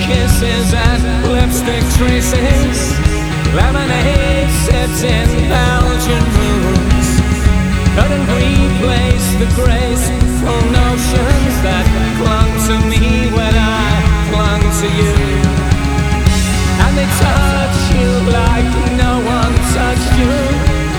kisses and lipstick traces, lemonade sips in Belgium.